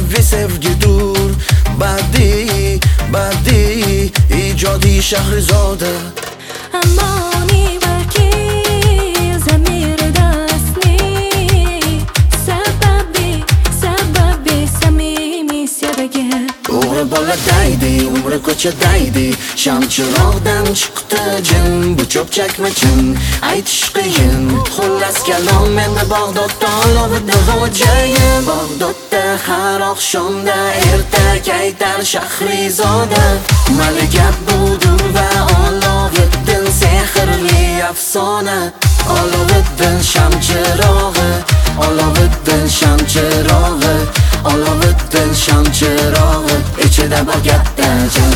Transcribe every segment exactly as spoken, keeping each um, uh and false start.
sevgi sevgidur. Badiiy badiiy ijodiy Shahrizoda. Amoni balki zamirda asli, sababi sababi samimiy sevgi. O'g'ri bola daydi, umri ko'chadaydi, sham chiroqdan chiqdi jin. Bu cho'pchakmi chin, aytish qiyin. Xullas kalom endi Bag'dodda olovida xo'jayin. Bag'dodda har oqshomda ertak aytar Shahrizoda. Malika budur va Oloviddin sehrli afsona. Oloviddin sham chirog'i, Oloviddin sham chirog'i, Oloviddin sham chirog'i, ichida bor katta jon.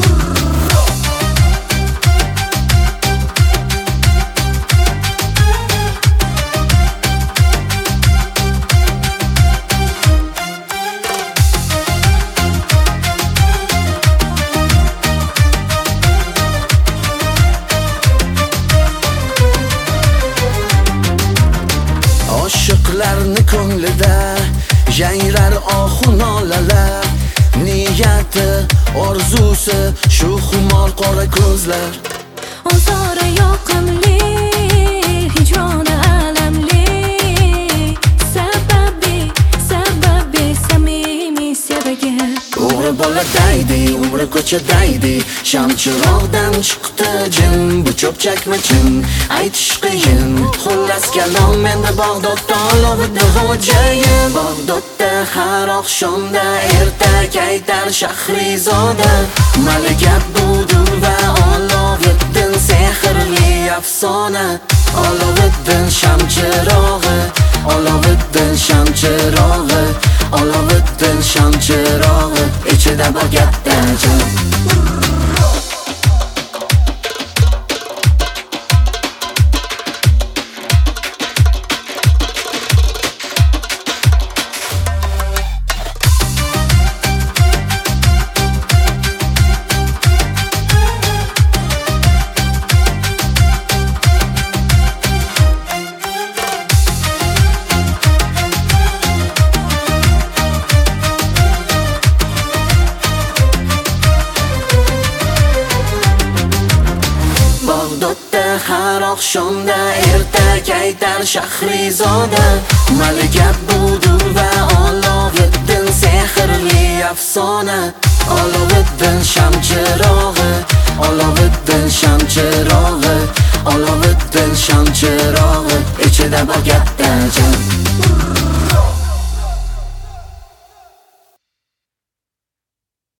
Oshiqlarni ko'nglida yangrar ohu nolalar. Niyati, orzusi shu xumor qora ko'zlar. Ozori yoqimli, hijroni alamli, sababi sababi samimiy sevgi. O'g'ri bola daydi, umri ko'chadaydi, sham chiroqdan chiqdi jin. Bu cho'pchakmi chin, aytish qiyin. Xullas kalom endi Bag'dodda olovida xo'jayin. Bag'dodda har oqshomda ertak aytar Shahrizoda. Malika budur va Oloviddin sehrli afsona. Oloviddin sham chirog'i, Oloviddin sham chirog'i, Oloviddin sham chirog'i, ichida bor katta jon. Bag'dodda har oqshomda ertak aytar Shahrizoda. Malika budur va Oloviddin sehrli afsona. Oloviddin sham chirog'i, Oloviddin sham chirog'i,